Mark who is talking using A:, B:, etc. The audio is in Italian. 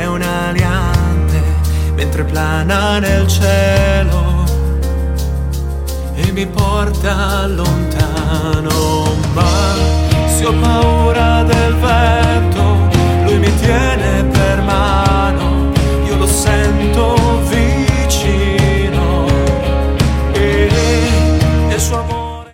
A: come un aliante mentre plana nel cielo e mi porta lontano, ma se ho paura